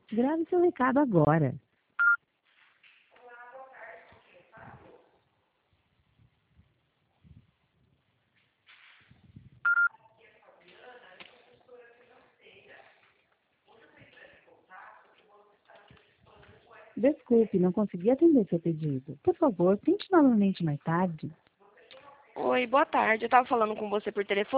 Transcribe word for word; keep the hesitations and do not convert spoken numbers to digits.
Grave seu recado agora. Desculpe, não consegui atender seu pedido. Por favor, tente novamente mais tarde. Oi, boa tarde. Eu estava falando com você por telefone.